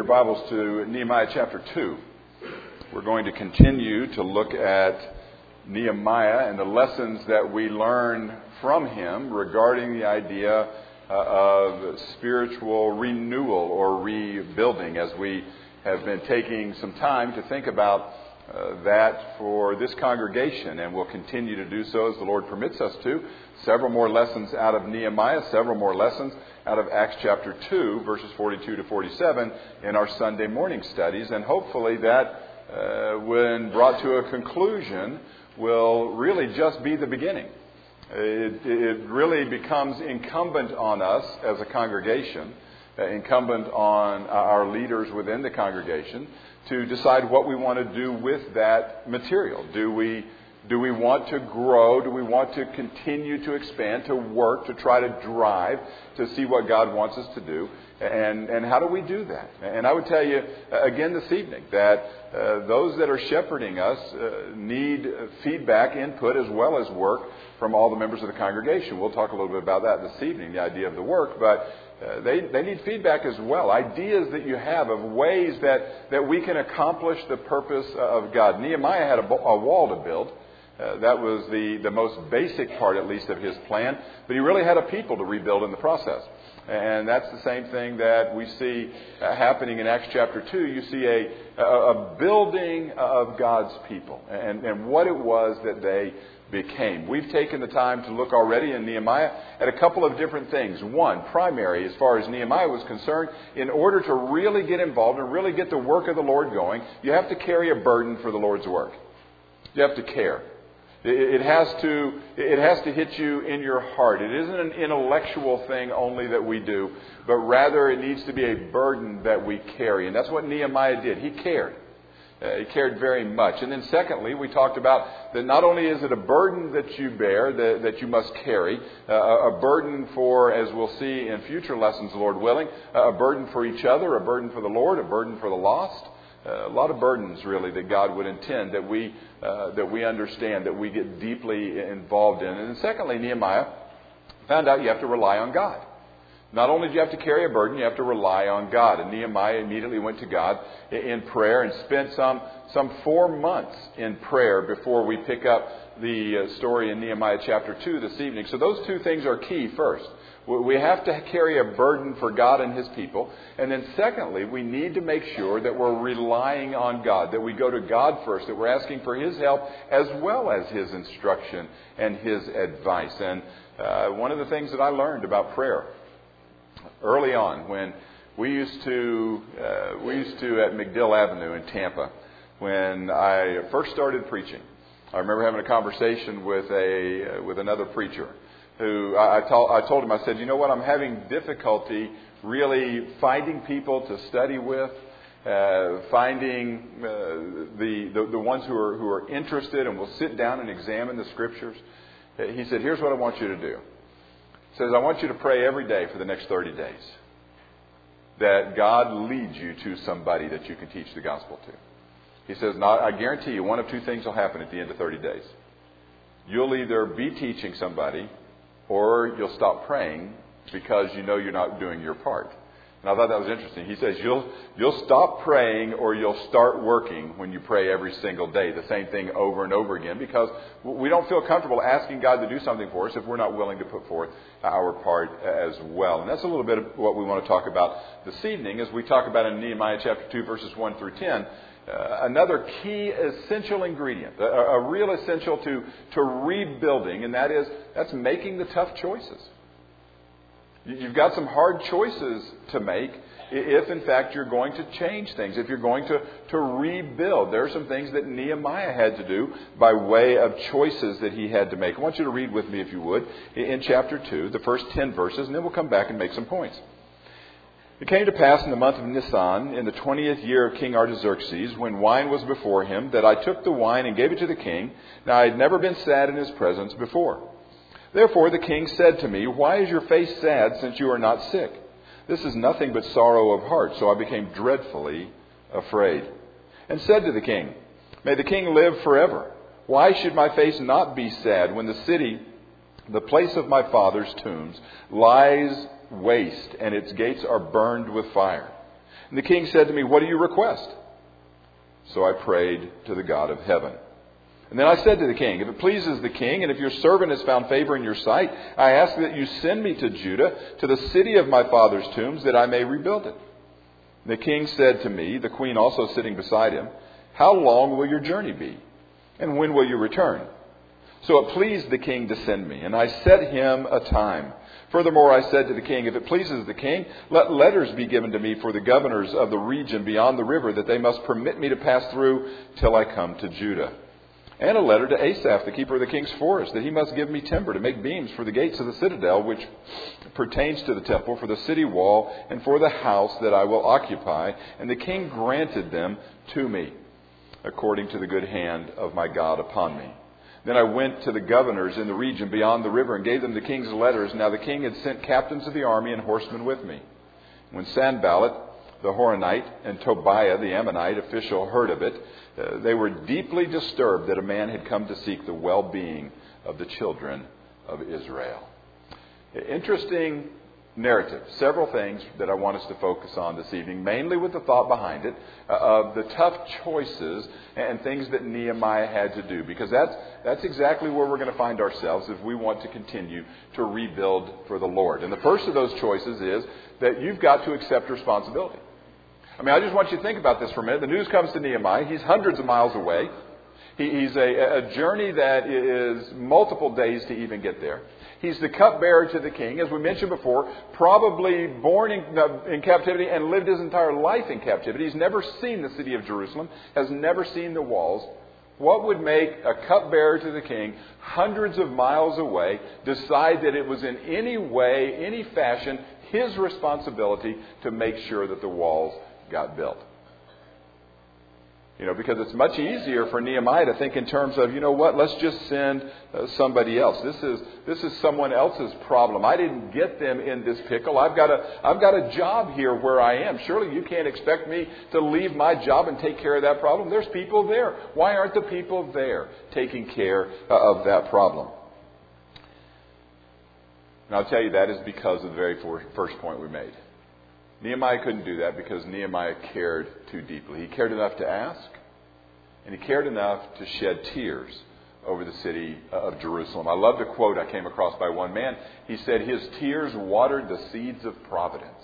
Bibles to Nehemiah chapter 2. We're going to continue to look at Nehemiah and the lessons that we learn from him regarding the idea of spiritual renewal or rebuilding, as we have been taking some time to think about that for this congregation, and we'll continue to do so as the Lord permits us to. Several more lessons out of Nehemiah, several more lessons out of Acts chapter 2, verses 42 to 47 in our Sunday morning studies, and hopefully that, when brought to a conclusion, will really just be the beginning. It really becomes incumbent on us as a congregation, incumbent on our leaders within the congregation, to decide what we want to do with that material. Do we want to grow? Do we want to continue to expand, to work, to try to drive, to see what God wants us to do? And how do we do that? And I would tell you again this evening that those that are shepherding us need feedback, input, as well as work from all the members of the congregation. We'll talk a little bit about that this evening, the idea of the work, but they need feedback as well. Ideas that you have of ways that we can accomplish the purpose of God. Nehemiah had a wall to build. That was the most basic part, at least, of his plan. But he really had a people to rebuild in the process. And that's the same thing that we see happening in Acts chapter 2. You see a building of God's people and what it was that they became. We've taken the time to look already in Nehemiah at a couple of different things. One, primary, as far as Nehemiah was concerned, in order to really get involved and really get the work of the Lord going, you have to carry a burden for the Lord's work. You have to care. It has to hit you in your heart. It isn't an intellectual thing only that we do, but rather it needs to be a burden that we carry. And that's what Nehemiah did. He cared. He cared very much. And then secondly, we talked about that not only is it a burden that you bear, that you must carry, a burden for, as we'll see in future lessons, Lord willing, a burden for each other, a burden for the Lord, a burden for the lost. A lot of burdens, really, that God would intend that we understand, that we get deeply involved in. And then secondly, Nehemiah found out you have to rely on God. Not only do you have to carry a burden, you have to rely on God. And Nehemiah immediately went to God in prayer and spent some 4 months in prayer before we pick up the story in Nehemiah chapter 2 this evening. So those two things are key. First, we have to carry a burden for God and His people. And then secondly, we need to make sure that we're relying on God, that we go to God first, that we're asking for His help as well as His instruction and His advice. And one of the things that I learned about prayer early on, when we used to at McDill Avenue in Tampa, when I first started preaching, I remember having a conversation with another preacher who I told him, I said, you know what, I'm having difficulty really finding people to study with, finding the ones who are interested and will sit down and examine the Scriptures. He said, here's what I want you to do. He says, I want you to pray every day for the next 30 days that God leads you to somebody that you can teach the gospel to. He says, I guarantee you one of two things will happen at the end of 30 days. You'll either be teaching somebody or you'll stop praying because you know you're not doing your part. And I thought that was interesting. He says you'll stop praying or you'll start working when you pray every single day. The same thing over and over again, because we don't feel comfortable asking God to do something for us if we're not willing to put forth our part as well. And that's a little bit of what we want to talk about this evening as we talk about in Nehemiah chapter 2, verses 1 through 10. Another key essential ingredient, a real essential to rebuilding, and that's making the tough choices. You've got some hard choices to make if, in fact, you're going to change things, if you're going to rebuild. There are some things that Nehemiah had to do by way of choices that he had to make. I want you to read with me, if you would, in chapter 2, the first 10 verses, and then we'll come back and make some points. It came to pass in the month of Nisan, in the 20th year of King Artaxerxes, when wine was before him, that I took the wine and gave it to the king. Now I had never been sad in his presence before. Therefore the king said to me, why is your face sad, since you are not sick? This is nothing but sorrow of heart. So I became dreadfully afraid, and said to the king, may the king live forever. Why should my face not be sad when the city, the place of my father's tombs, lies waste, and its gates are burned with fire? And the king said to me, "What do you request?" So I prayed to the God of heaven. And then I said to the king, "If it pleases the king, and if your servant has found favor in your sight, I ask that you send me to Judah, to the city of my father's tombs, that I may rebuild it." And the king said to me, the queen also sitting beside him, "How long will your journey be? And when will you return?" So it pleased the king to send me, and I set him a time. Furthermore, I said to the king, "If it pleases the king, let letters be given to me for the governors of the region beyond the river, that they must permit me to pass through till I come to Judah. And a letter to Asaph, the keeper of the king's forest, that he must give me timber to make beams for the gates of the citadel, which pertains to the temple, for the city wall, and for the house that I will occupy." And the king granted them to me, according to the good hand of my God upon me. Then I went to the governors in the region beyond the river and gave them the king's letters. Now the king had sent captains of the army and horsemen with me. When Sanballat the Horonite and Tobiah the Ammonite official heard of it, they were deeply disturbed that a man had come to seek the well-being of the children of Israel. Interesting narrative. Several things that I want us to focus on this evening, mainly with the thought behind it of the tough choices and things that Nehemiah had to do, because that's exactly where we're going to find ourselves if we want to continue to rebuild for the Lord. And the first of those choices is that you've got to accept responsibility. I mean, I just want you to think about this for a minute. The news comes to Nehemiah. He's hundreds of miles away. He's a journey that is multiple days to even get there. He's the cupbearer to the king, as we mentioned before, probably born in captivity and lived his entire life in captivity. He's never seen the city of Jerusalem, has never seen the walls. What would make a cupbearer to the king, hundreds of miles away, decide that it was in any way, any fashion, his responsibility to make sure that the walls got built? You know, because it's much easier for Nehemiah to think in terms of, you know what, let's just send somebody else. This is someone else's problem. I didn't get them in this pickle. I've got a job here where I am. Surely you can't expect me to leave my job and take care of that problem. There's people there. Why aren't the people there taking care of that problem? And I'll tell you that is because of the very first point we made. Nehemiah couldn't do that because Nehemiah cared too deeply. He cared enough to ask, and he cared enough to shed tears over the city of Jerusalem. I love the quote I came across by one man. He said, "His tears watered the seeds of providence."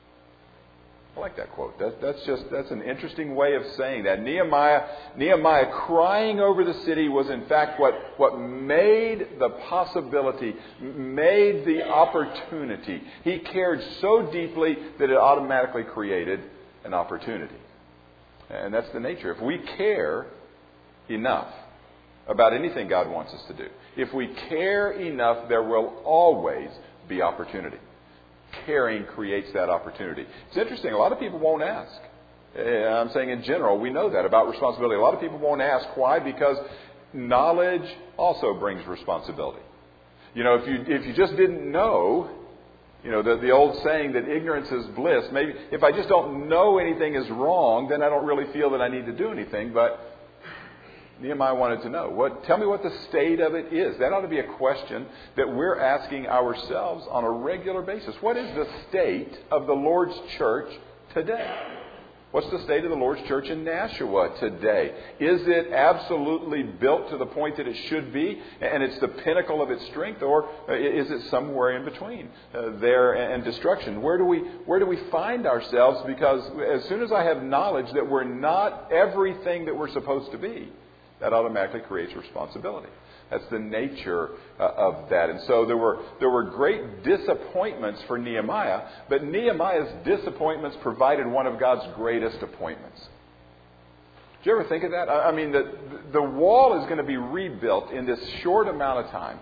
I like that quote. That's an interesting way of saying that. Nehemiah crying over the city was in fact what made the possibility, made the opportunity. He cared so deeply that it automatically created an opportunity. And that's the nature. If we care enough about anything God wants us to do, if we care enough, there will always be opportunity. Caring creates that opportunity. It's interesting. A lot of people won't ask. I'm saying in general, we know that about responsibility. A lot of people won't ask. Why? Because knowledge also brings responsibility. You know, if you just didn't know, you know, the old saying that ignorance is bliss. Maybe if I just don't know anything is wrong, then I don't really feel that I need to do anything. But Nehemiah wanted to know. Tell me what the state of it is. That ought to be a question that we're asking ourselves on a regular basis. What is the state of the Lord's church today? What's the state of the Lord's church in Nashua today? Is it absolutely built to the point that it should be, and it's the pinnacle of its strength, or is it somewhere in between there and destruction? Where do we find ourselves? Because as soon as I have knowledge that we're not everything that we're supposed to be, that automatically creates responsibility. That's the nature of that. And so there were great disappointments for Nehemiah, but Nehemiah's disappointments provided one of God's greatest appointments. Did you ever think of that? I mean, the wall is going to be rebuilt in this short amount of time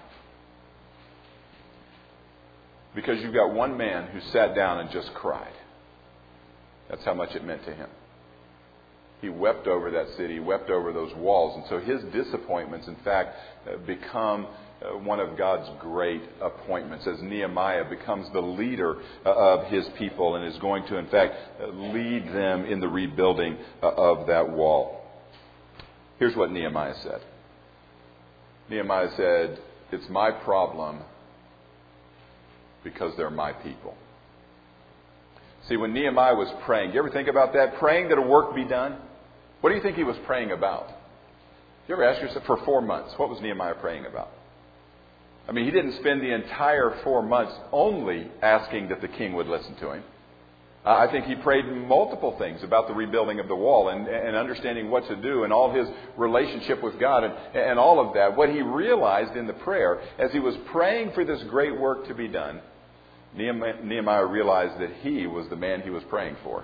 because you've got one man who sat down and just cried. That's how much it meant to him. He wept over that city, wept over those walls. And so his disappointments, in fact, become one of God's great appointments as Nehemiah becomes the leader of his people and is going to, in fact, lead them in the rebuilding of that wall. Here's what Nehemiah said. Nehemiah said, "It's my problem because they're my people." See, when Nehemiah was praying, you ever think about that? Praying that a work be done? What do you think he was praying about? You ever ask yourself, for 4 months, what was Nehemiah praying about? I mean, he didn't spend the entire 4 months only asking that the king would listen to him. I think he prayed multiple things about the rebuilding of the wall and understanding what to do and all his relationship with God and all of that. What he realized in the prayer, as he was praying for this great work to be done, Nehemiah realized that he was the man he was praying for.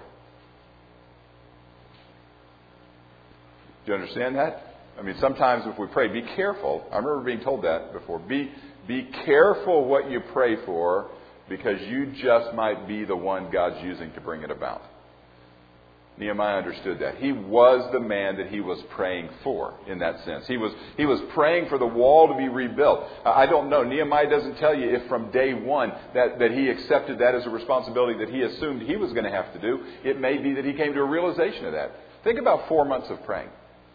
Do you understand that? I mean, sometimes if we pray, be careful. I remember being told that before. Be careful what you pray for, because you just might be the one God's using to bring it about. Nehemiah understood that. He was the man that he was praying for in that sense. He was praying for the wall to be rebuilt. I don't know. Nehemiah doesn't tell you if from day one that he accepted that as a responsibility that he assumed he was going to have to do. It may be that he came to a realization of that. Think about 4 months of praying.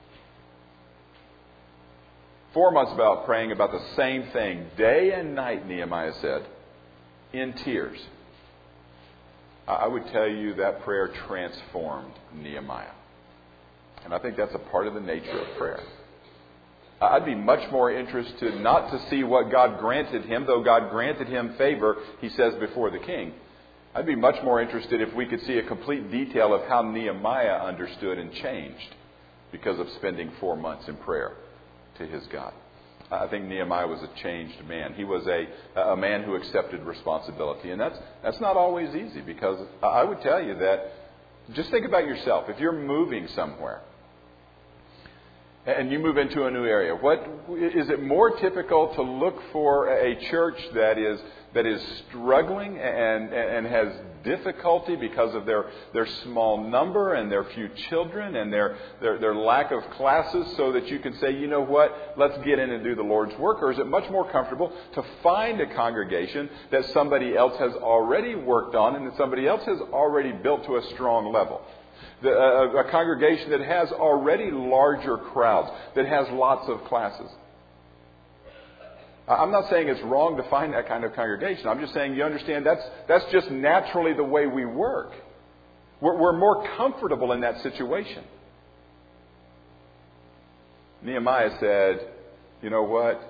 4 months about praying about the same thing, day and night, Nehemiah said, in tears. I would tell you that prayer transformed Nehemiah. And I think that's a part of the nature of prayer. I'd be much more interested not to see what God granted him, though God granted him favor, he says, before the king. I'd be much more interested if we could see a complete detail of how Nehemiah understood and changed because of spending 4 months in prayer to his God. I think Nehemiah was a changed man. He was a man who accepted responsibility. And that's not always easy, because I would tell you that, just think about yourself. If you're moving somewhere and you move into a new area, is it more typical to look for a church that is struggling and has difficulty because of their small number and their few children and their lack of classes, so that you can say, you know what, let's get in and do the Lord's work? Or is it much more comfortable to find a congregation that somebody else has already worked on and that somebody else has already built to a strong level? A congregation that has already larger crowds, that has lots of classes. I'm not saying it's wrong to find that kind of congregation. I'm just saying, you understand, that's just naturally the way we work. We're more comfortable in that situation. Nehemiah said, you know what?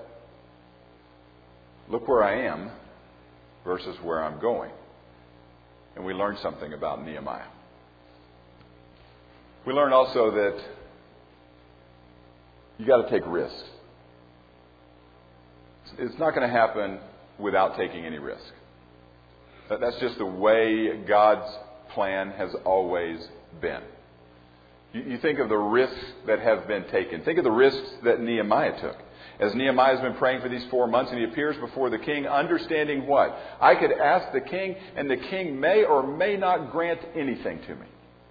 Look where I am versus where I'm going. And we learned something about Nehemiah. We learned also that you got to take risks. It's not going to happen without taking any risk. That's just the way God's plan has always been. You think of the risks that have been taken. Think of the risks that Nehemiah took. As Nehemiah has been praying for these 4 months, and he appears before the king, understanding what? I could ask the king, and the king may or may not grant anything to me.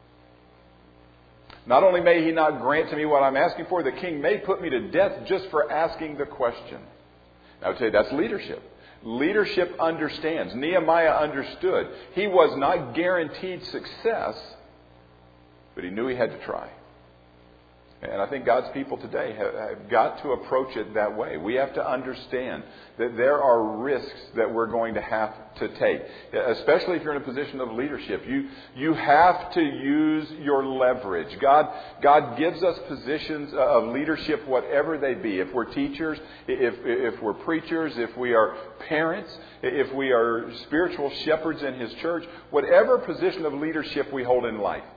Not only may he not grant to me what I'm asking for, the king may put me to death just for asking the question. I would say that's leadership. Leadership understands. Nehemiah understood. He was not guaranteed success, but he knew he had to try. And I think God's people today have got to approach it that way. We have to understand that there are risks that we're going to have to take, especially if you're in a position of leadership. You have to use your leverage. God gives us positions of leadership, whatever they be. If we're teachers, if we're preachers, if we are parents, if we are spiritual shepherds in His church, whatever position of leadership we hold in life,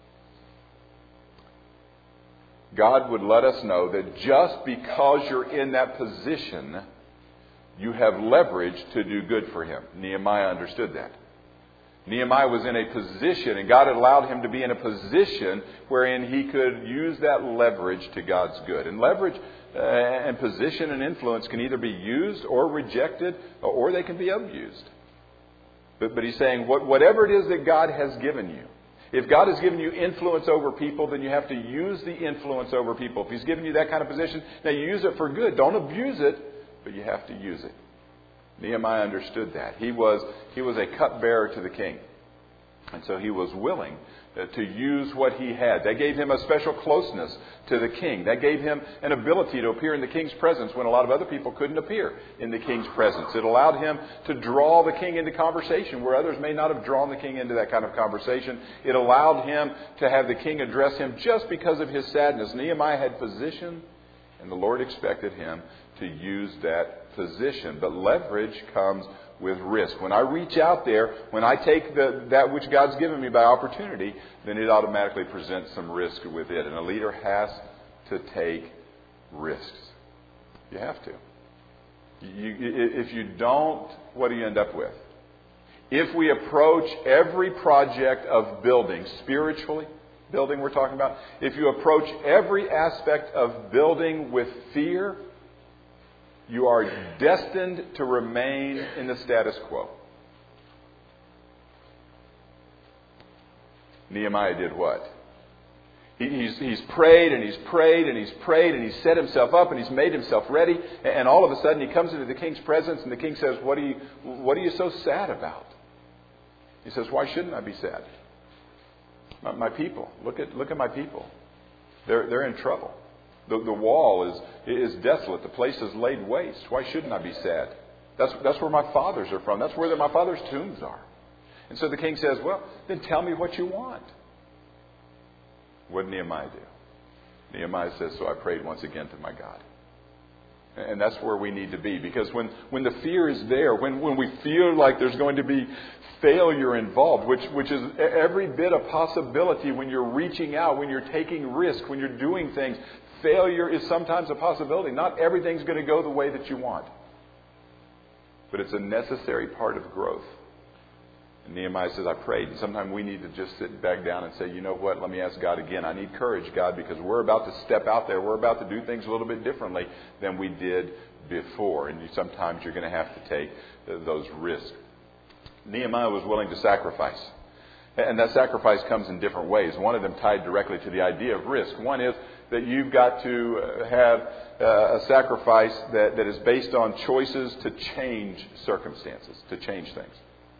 God would let us know that just because you're in that position, you have leverage to do good for Him. Nehemiah understood that. Nehemiah was in a position, and God allowed him to be in a position wherein he could use that leverage to God's good. And leverage and position and influence can either be used or rejected, or they can be abused. But he's saying, whatever it is that God has given you, if God has given you influence over people, then you have to use the influence over people. If He's given you that kind of position, now you use it for good. Don't abuse it, but you have to use it. Nehemiah understood that. He was a cupbearer to the king. And so he was willing to use what he had. That gave him a special closeness to the king. That gave him an ability to appear in the king's presence when a lot of other people couldn't appear in the king's presence. It allowed him to draw the king into conversation where others may not have drawn the king into that kind of conversation. It allowed him to have the king address him just because of his sadness. Nehemiah had position, and the Lord expected him to use that position. But leverage comes with risk. When I reach out there, when I take that which God's given me by opportunity, then it automatically presents some risk with it. And a leader has to take risks. You have to. If you don't, what do you end up with? If we approach every project of building, spiritually, building we're talking about, if you approach every aspect of building with fear, you are destined to remain in the status quo. Nehemiah did what? He's prayed and he's prayed and he's prayed and he's set himself up and he's made himself ready. And all of a sudden he comes into the king's presence and the king says, What are you so sad about? He says, why shouldn't I be sad? My people. Look at my people. They're in trouble. The wall is desolate. The place is laid waste. Why shouldn't I be sad? That's where my fathers are from. That's where my fathers' tombs are. And so the king says, well, then tell me what you want. What did Nehemiah do? Nehemiah says, so I prayed once again to my God. And that's where we need to be. Because when the fear is there, when we feel like there's going to be failure involved, which is every bit a possibility when you're reaching out, when you're taking risk, when you're doing things, failure is sometimes a possibility. Not everything's going to go the way that you want. But it's a necessary part of growth. And Nehemiah says, I prayed. And sometimes we need to just sit back down and say, you know what, let me ask God again. I need courage, God, because we're about to step out there. We're about to do things a little bit differently than we did before. And sometimes you're going to have to take those risks. Nehemiah was willing to sacrifice. And that sacrifice comes in different ways. One of them tied directly to the idea of risk. One is that you've got to have a sacrifice that is based on choices to change circumstances, to change things.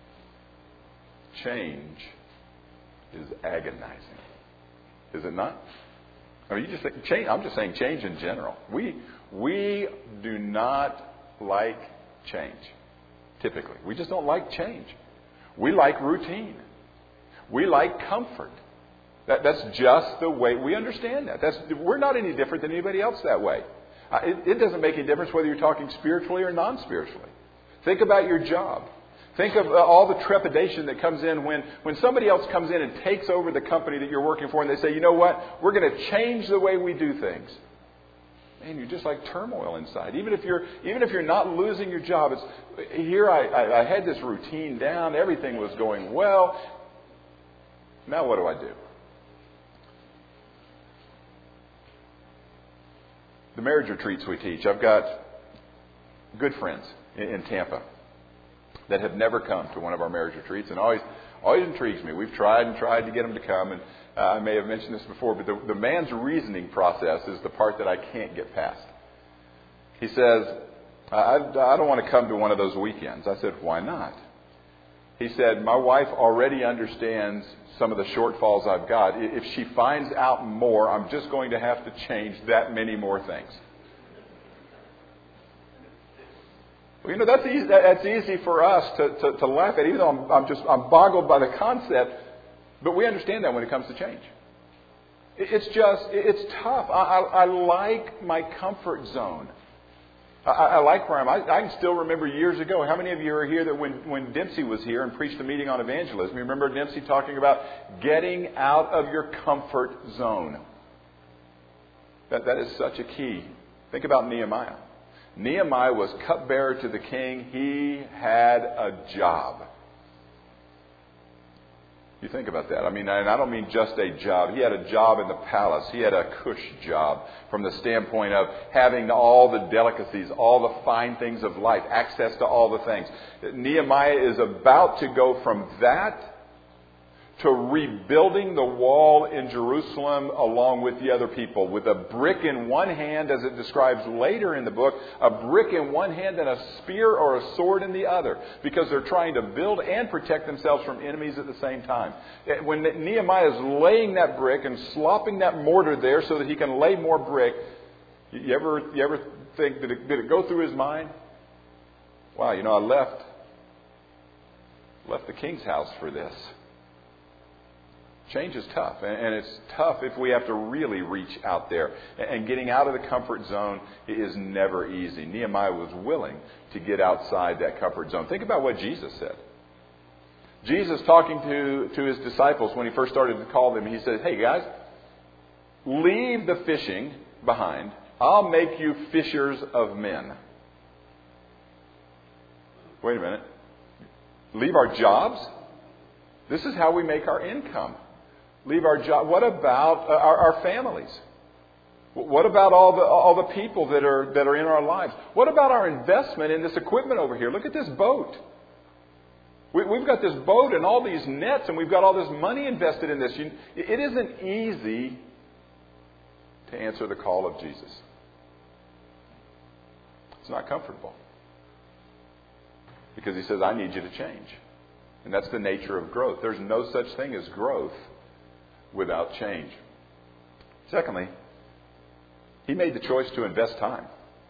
Change is agonizing. Is it not? I mean, you just think change. I'm just saying change in general. We do not like change. Typically, we just don't like change. We like routine. We like comfort. That's just the way we understand that. We're not any different than anybody else that way. It doesn't make any difference whether you're talking spiritually or non-spiritually. Think about your job. Think of all the trepidation that comes in when somebody else comes in and takes over the company that you're working for and they say, you know what, we're going to change the way we do things. Man, you're just like turmoil inside. Even if you're not losing your job, I had this routine down, everything was going well. Now what do? The marriage retreats we teach, I've got good friends in Tampa that have never come to one of our marriage retreats, and always intrigues me. We've tried to get them to come, and I may have mentioned this before, but the man's reasoning process is the part that I can't get past. He says, I don't want to come to one of those weekends. I said, why not? He said, my wife already understands some of the shortfalls I've got. If she finds out more, I'm just going to have to change that many more things. Well, you know, that's easy for us to laugh at, even though I'm boggled by the concept. But we understand that when it comes to change. It's tough. I like my comfort zone. I like where I'm. I can still remember years ago. How many of you are here that when Dempsey was here and preached a meeting on evangelism, you remember Dempsey talking about getting out of your comfort zone? That is such a key. Think about Nehemiah. Nehemiah was cupbearer to the king. He had a job. You think about that. I mean, and I don't mean just a job. He had a job in the palace. He had a cush job from the standpoint of having all the delicacies, all the fine things of life, access to all the things. Nehemiah is about to go from that to rebuilding the wall in Jerusalem along with the other people, with a brick in one hand, as it describes later in the book, a brick in one hand and a spear or a sword in the other, because they're trying to build and protect themselves from enemies at the same time. When Nehemiah is laying that brick and slopping that mortar there so that he can lay more brick, you ever think, did it go through his mind? Wow, I left the king's house for this. Change is tough, and it's tough if we have to really reach out there. And getting out of the comfort zone is never easy. Nehemiah was willing to get outside that comfort zone. Think about what Jesus said. Jesus, talking to his disciples when he first started to call them, he said, "Hey guys, leave the fishing behind. I'll make you fishers of men." Wait a minute. Leave our jobs? This is how we make our income. Leave our job. What about our families? What about all the people that are in our lives? What about our investment in this equipment over here? Look at this boat. We've got this boat and all these nets, and we've got all this money invested in this. It isn't easy to answer the call of Jesus. It's not comfortable. Because he says, I need you to change. And that's the nature of growth. There's no such thing as growth without change. Secondly, he made the choice to invest time.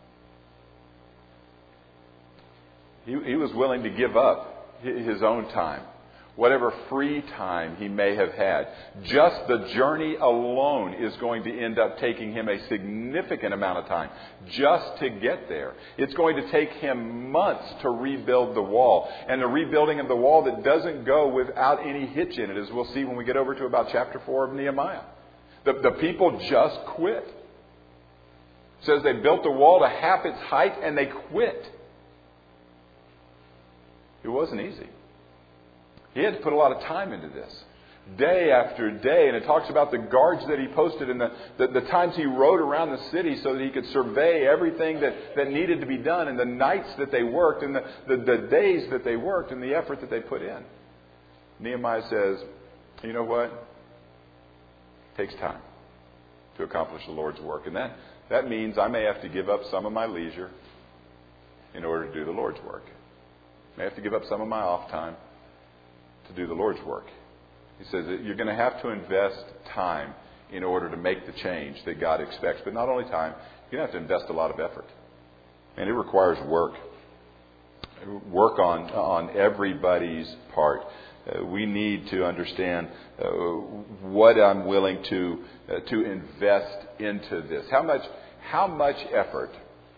He was willing to give up his own time, whatever free time he may have had. Just the journey alone is going to end up taking him a significant amount of time just to get there. It's going to take him months to rebuild the wall. And the rebuilding of the wall that doesn't go without any hitch in it, as we'll see when we get over to about chapter 4 of Nehemiah. The people just quit. It says they built the wall to half its height and they quit. It wasn't easy. He had to put a lot of time into this, day after day. And it talks about the guards that he posted and the times he rode around the city so that he could survey everything that needed to be done, and the nights that they worked, and the days that they worked, and the effort that they put in. Nehemiah says, you know what? It takes time to accomplish the Lord's work. And that means I may have to give up some of my leisure in order to do the Lord's work. I may have to give up some of my off time to do the Lord's work. He says that you're going to have to invest time in order to make the change that God expects. But not only time, you're going to have to invest a lot of effort. And it requires work. Work on everybody's part. We need to understand what I'm willing to invest into this. How much effort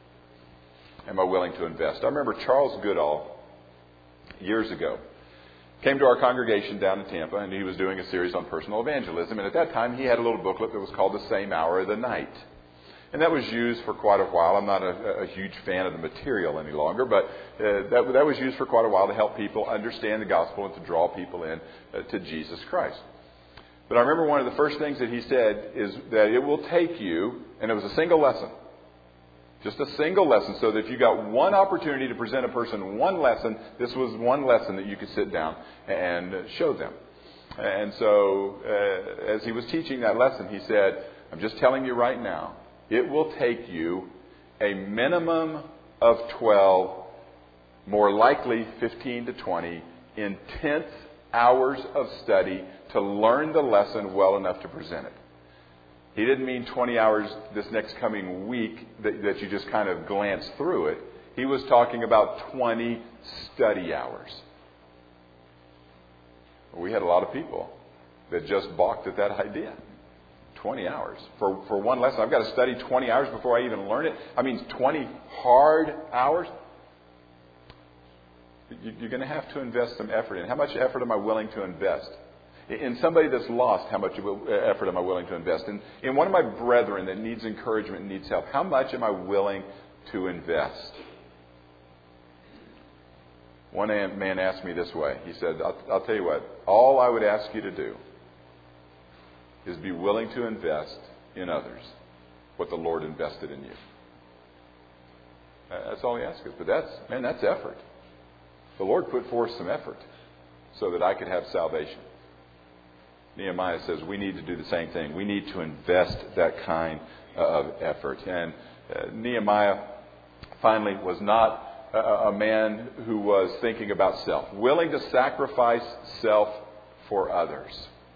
am I willing to invest? I remember Charles Goodall years ago came to our congregation down in Tampa, and he was doing a series on personal evangelism. And at that time, he had a little booklet that was called The Same Hour of the Night. And that was used for quite a while. I'm not a huge fan of the material any longer, but that was used for quite a while to help people understand the gospel and to draw people in to Jesus Christ. But I remember one of the first things that he said is that it will take you, and it was a single lesson, just a single lesson, so that if you got one opportunity to present a person one lesson, this was one lesson that you could sit down and show them. And so as he was teaching that lesson, he said, I'm just telling you right now, it will take you a minimum of 12, more likely 15 to 20, intense hours of study to learn the lesson well enough to present it. He didn't mean 20 hours this next coming week that you just kind of glance through it. He was talking about 20 study hours. We had a lot of people that just balked at that idea. 20 hours for one lesson. I've got to study 20 hours before I even learn it. I mean, 20 hard hours. You're going to have to invest some effort in. How much effort am I willing to invest? In somebody that's lost, how much effort am I willing to invest? In one of my brethren that needs encouragement and needs help, how much am I willing to invest? One man asked me this way. He said, I'll tell you what, all I would ask you to do is be willing to invest in others what the Lord invested in you. That's all he asks us. But that's effort. The Lord put forth some effort so that I could have salvation. Nehemiah says we need to do the same thing. We need to invest that kind of effort. And Nehemiah finally was not a man who was thinking about self, willing to sacrifice self for others.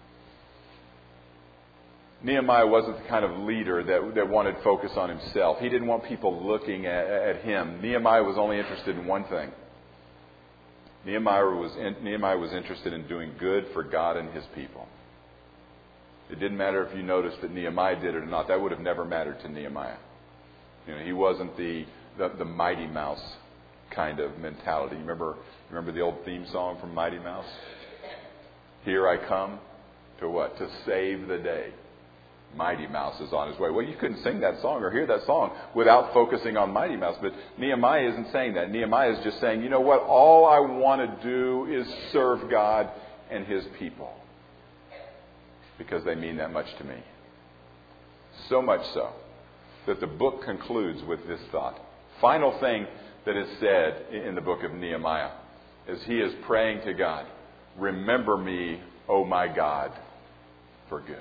Nehemiah wasn't the kind of leader that wanted focus on himself. He didn't want people looking at him. Nehemiah was only interested in one thing. Nehemiah was interested in doing good for God and his people. It didn't matter if you noticed that Nehemiah did it or not. That would have never mattered to Nehemiah. He wasn't the Mighty Mouse kind of mentality. Remember the old theme song from Mighty Mouse? Here I come to what? To save the day. Mighty Mouse is on his way. Well, you couldn't sing that song or hear that song without focusing on Mighty Mouse. But Nehemiah isn't saying that. Nehemiah is just saying, you know what? All I want to do is serve God and his people. Because they mean that much to me. So much so that the book concludes with this thought. Final thing that is said in the book of Nehemiah is he is praying to God, remember me, O my God, for good.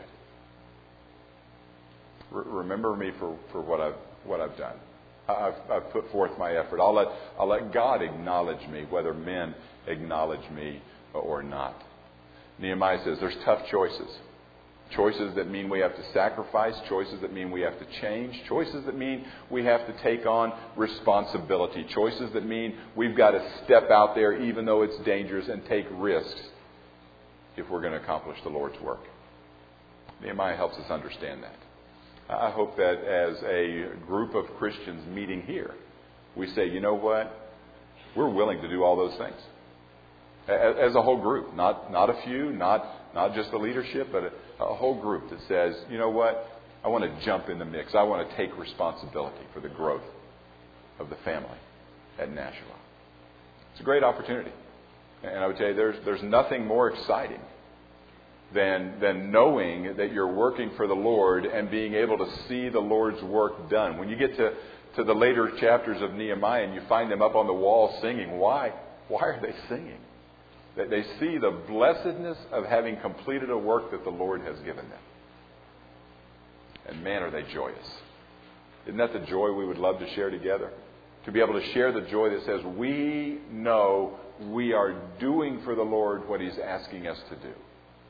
Remember me for what I've done. I've put forth my effort. I'll let God acknowledge me, whether men acknowledge me or not. Nehemiah says there's tough choices. Choices that mean we have to sacrifice. Choices that mean we have to change. Choices that mean we have to take on responsibility. Choices that mean we've got to step out there even though it's dangerous and take risks if we're going to accomplish the Lord's work. Nehemiah helps us understand that. I hope that as a group of Christians meeting here, we say, you know what? We're willing to do all those things. As a whole group, not a few, not just the leadership, but a whole group that says, you know what? I want to jump in the mix. I want to take responsibility for the growth of the family at Nashua. It's a great opportunity. And I would tell you, there's nothing more exciting than knowing that you're working for the Lord and being able to see the Lord's work done. When you get to the later chapters of Nehemiah and you find them up on the wall singing, why are they singing? That they see the blessedness of having completed a work that the Lord has given them. And man, are they joyous. Isn't that the joy we would love to share together? To be able to share the joy that says we know we are doing for the Lord what He's asking us to do.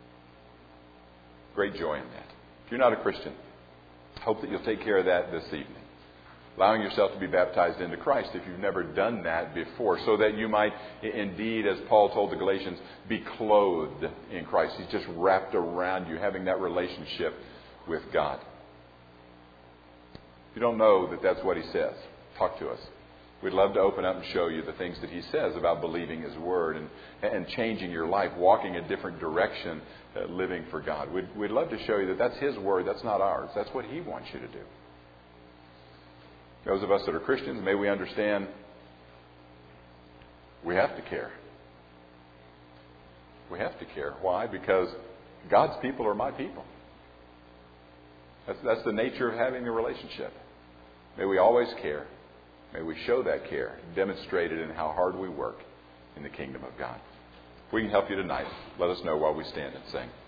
Great joy in that. If you're not a Christian, I hope that you'll take care of that this evening. Allowing yourself to be baptized into Christ if you've never done that before, so that you might indeed, as Paul told the Galatians, be clothed in Christ. He's just wrapped around you, having that relationship with God. If you don't know that that's what He says, talk to us. We'd love to open up and show you the things that He says about believing His Word and changing your life, walking a different direction, living for God. We'd love to show you that that's His Word, that's not ours. That's what He wants you to do. Those of us that are Christians, may we understand we have to care. We have to care. Why? Because God's people are my people. That's the nature of having a relationship. May we always care. May we show that care, demonstrated in how hard we work in the kingdom of God. If we can help you tonight, let us know while we stand and sing.